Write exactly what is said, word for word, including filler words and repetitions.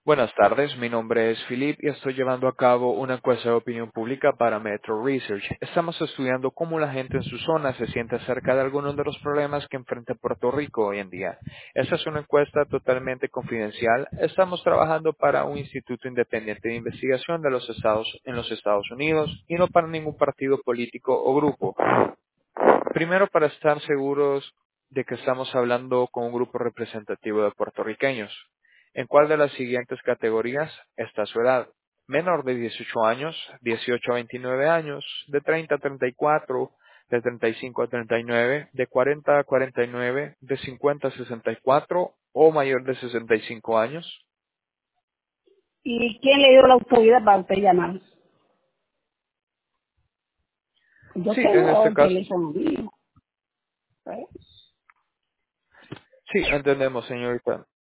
Buenas tardes, mi nombre es Philip y estoy llevando a cabo una encuesta de opinión pública para Metro Research. Estamos estudiando cómo la gente en su zona se siente acerca de algunos de los problemas que enfrenta Puerto Rico hoy en día. Esta es una encuesta totalmente confidencial. Estamos trabajando para un instituto independiente de investigación de los Estados, en los Estados Unidos y no para ningún partido político o grupo. Primero, para estar seguros de que estamos hablando con un grupo representativo de puertorriqueños. ¿En cuál de las siguientes categorías está su edad? Menor de dieciocho años, dieciocho a veintinueve años, de treinta a treinta y cuatro, de treinta y cinco a treinta y nueve, de cuarenta a cuarenta y nueve, de cincuenta a sesenta y cuatro o mayor de sesenta y cinco años. ¿Y quién le dio la autoridad para usted llamar? Yo Sí, en tengo este el caso, teléfono mío. ¿Eh? sí, entendemos, señorita.